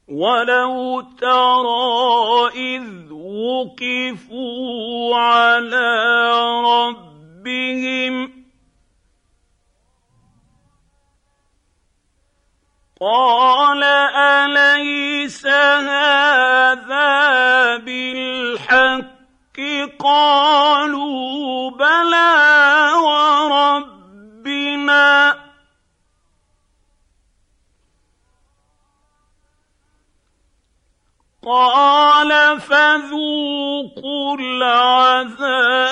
وَلَوْ تَرَىٰ إِذْ وُقِفُوا عَلَىٰ رَبِّهِمْ قَالَ أَلَيْسَ هَٰذَا بِالْحَقِّ ۖ قَالُوا بَلَىٰ وَرَبِّنَا ۚ قَالَ فَذُوقُوا الْعَذَابَ